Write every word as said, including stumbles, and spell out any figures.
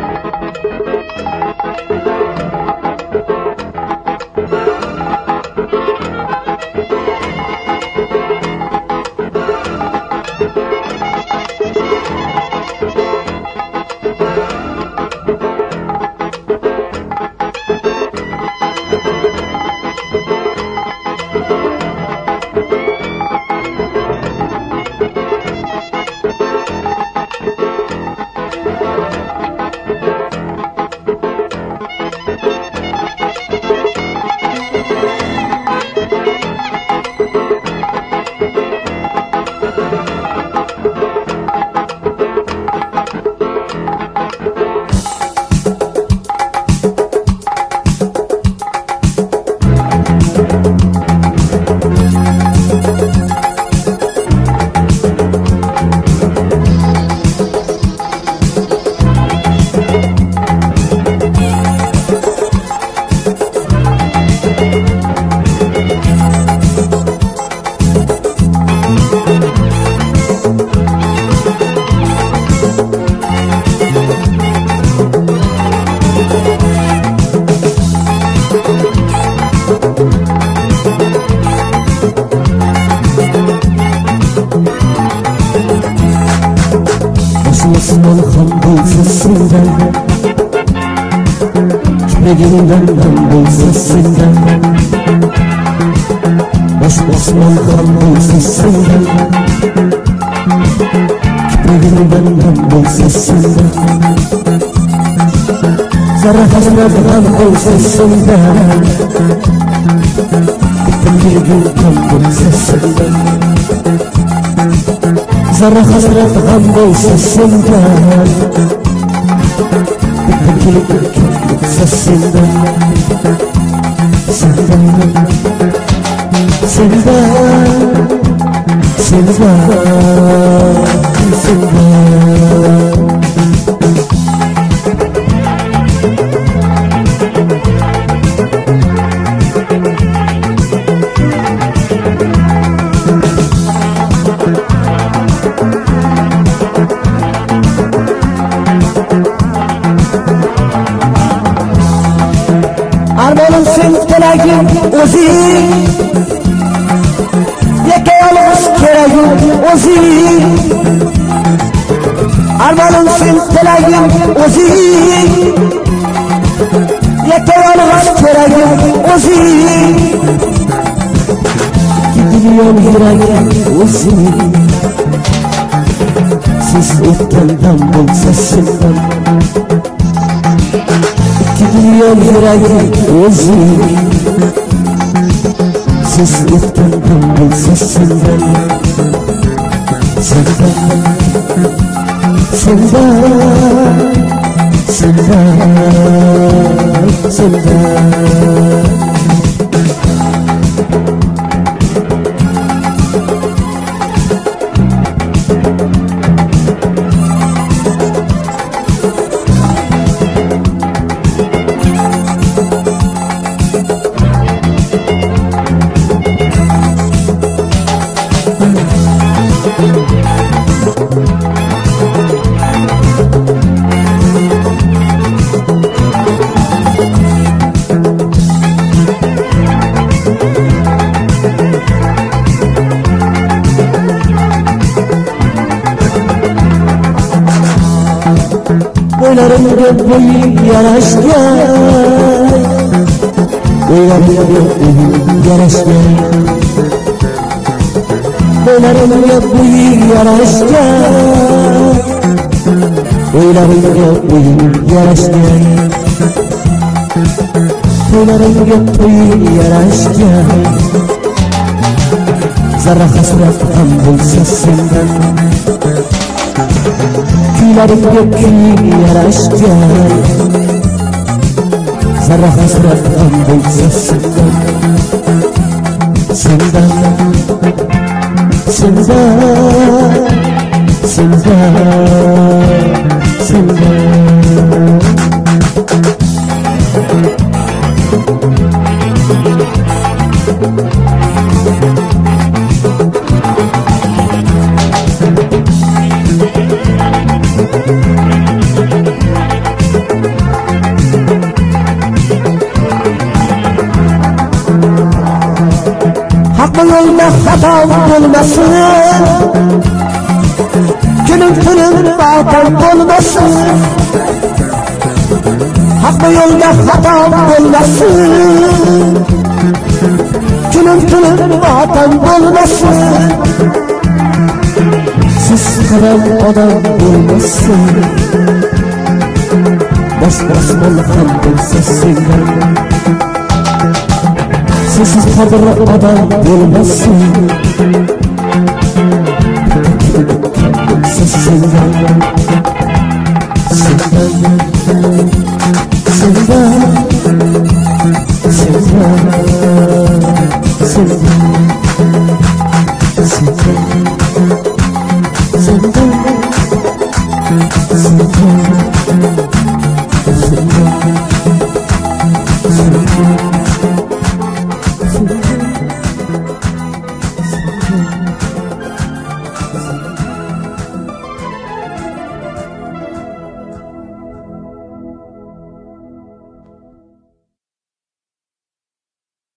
Osman hamdolsun senden, Kipreğinden hamdolsun senden. Osman hamdolsun senden, Kipreğinden hamdolsun senden. Zara hazret hamdolsun senden, Kipreğinden hamdolsun senden. Zara hasret gam bolsa senden, Bitmekilik köklük sesinden. Senden, senden, senden, senden. Armanım sen telagim o'zing, Yakka yolg'iz keragim o'zing. Armanım sen telagim o'zing, Yakka yolg'iz keragim o'zing. Gidiyor yuragim o'zing, siz o'tgandan bo'lsa sendan. Gidiyor yuragim o'zing, siz o'tgandan bo'lsa sendan. Sendan, sendan, sendan, sendan. Boylarımga boying yarashgan, Boylarımga boying yarashgan, Boylarımga boying yarashgan, Boylarımga boying yarashgan, Boylarımga boying yarashgan. Zarra hasrat ham bo'lsa sendan, Kuylarimga kuying yarashgan. Zarra hasrat ham bo'lsa sendan. Sendan, sendan, sendan, sendan. bu yolda hatam olmasın, günüm günüm batam olmasın. Hak bu yolda hatam olmasın, günüm günüm batam olmasın. Siz karam adam olmasın, bas bas malakam sesinde. Siz kadar adam olmasın, sesinde. Sesinde, sesinde.